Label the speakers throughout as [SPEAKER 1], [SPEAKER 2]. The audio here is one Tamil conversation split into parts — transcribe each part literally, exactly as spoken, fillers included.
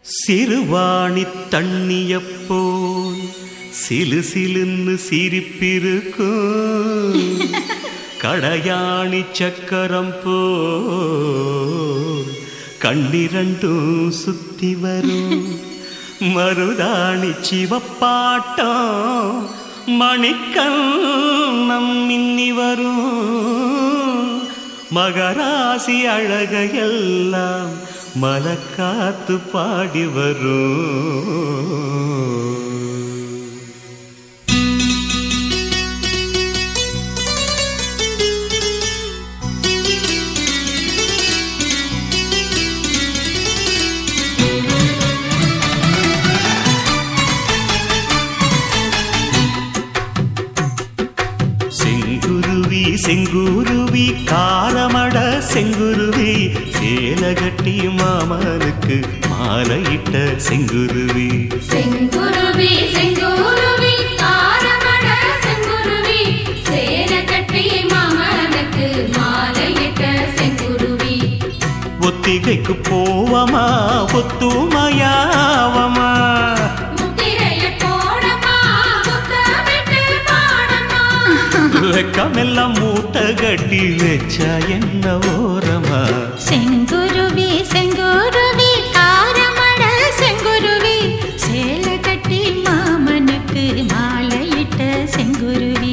[SPEAKER 1] சிறுவாணி தண்ணியப்போல் சிலு சிலுன்னு சிரிப்பிருக்கும் கடையாணி சக்கரம் போல் கண்ணிரண்டும் சுத்தி வரும் மருதாணி சிவப்பாட்டம் மணிக்கண்ணம் மின்னி வரும் மகராசி அழகையெல்லாம் மலக்காத்து பாடி வரும். செங்குருவி செங்குருவி காரமட செங்குருவி சேலகட்டி மாமனுக்கு மாலையிட்ட செங்குருவி.
[SPEAKER 2] செங்குருவி செங்குருவி காரமட செங்குருவி சேலகட்டி மாமனுக்கு மாலையிட்ட செங்குருவி.
[SPEAKER 1] ஒத்திகைக்கு போவமா ஒத்துமையாவமா வெக்கமெல்லாம் மூட்டை கட்டி வச்சா என்ன ஓரமா.
[SPEAKER 3] செங்குருவி செங்குருவி காரமட செங்குருவி சேல கட்டி மாமனுக்கு மாலையிட்ட செங்குருவி.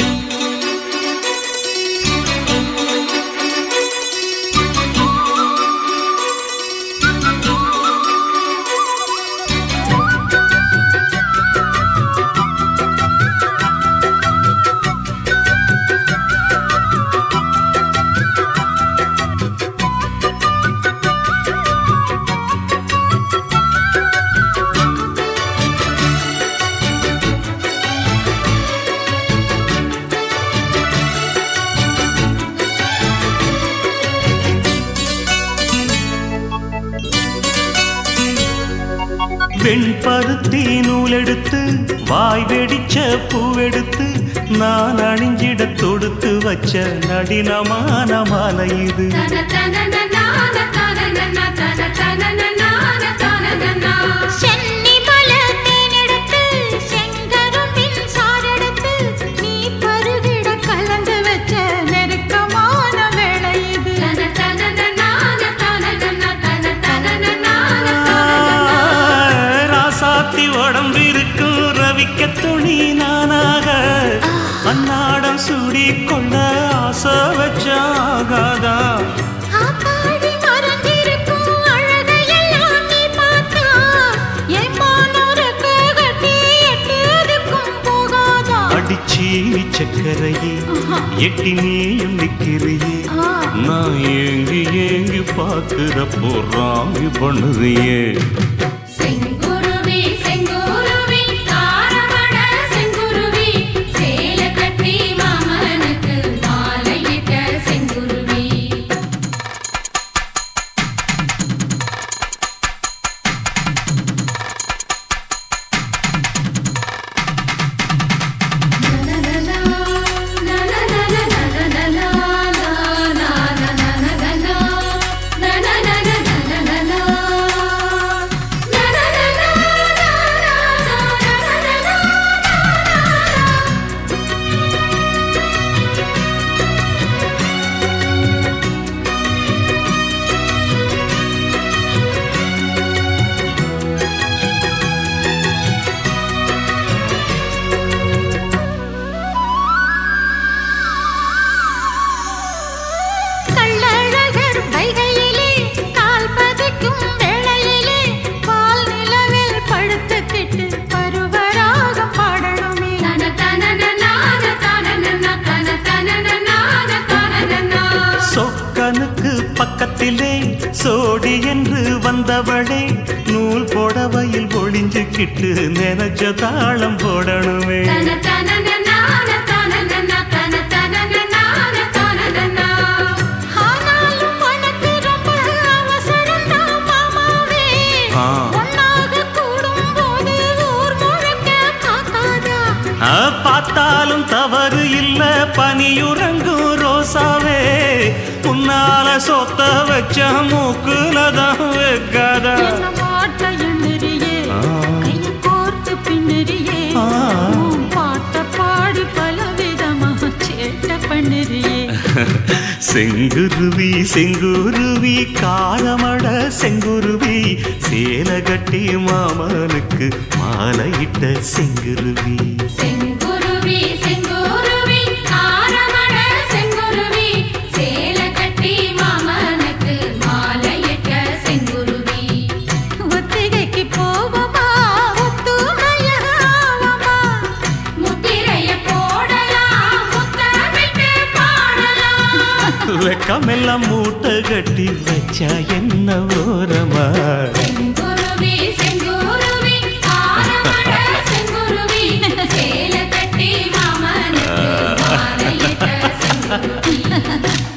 [SPEAKER 1] வெண்பருத்தி நூலெடுத்து வாய் வெடிச்ச பூவெடுத்து நான் அணிஞ்சிட தொடுத்து வச்ச நடினமான மாலை இது. உடம்பிருக்கும் ரவிக்க துணி நானாக அன்னாடம் சூடி கொள்ள ஆசை வச்சாகாதா. அடிச்சி சக்கரையே எட்டி நீயும் நிக்கிறியே நான் ஏங்கி ஏங்கி பாக்குறப்போ ராமி பண்ணுறியே. பக்கத்திலே சோடி என்று வந்தவளே நூல் போடவையில் ஒளிஞ்சுக்கிட்டு நினைச்ச தாளம் போடணுமே. பார்த்தாலும் தவறு இல்ல பனியுறங்கும் ரோசாவே உன்னால சொத்த வச்ச மூக்குலதான் வைக்காத. செங்குருவி செங்குருவி காரமட செங்குருவி சேலை கட்டி மாமனுக்கு மாலையிட்ட செங்குருவி
[SPEAKER 2] செங்குருவி செங்குருவி ஆரமட செங்குருவி சேலை கட்டி மாமனுக்கு மாலையிட்ட செங்குருவி
[SPEAKER 3] ஒத்திகைக்கு போவோமா ஒத்துமையாவோமா
[SPEAKER 2] முத்திரைய போடலாம் முத்தமிட்டு பாடலாம்
[SPEAKER 1] வெக்கமெல்லாம் மூட்டை கட்டி வச்சா என்ன ஓரமா
[SPEAKER 2] செங்குருவி செங்குருவி ஆரமட செங்குருவி சேலை கட்டி மாமனுக்கு மாலையிட்ட செங்குருவி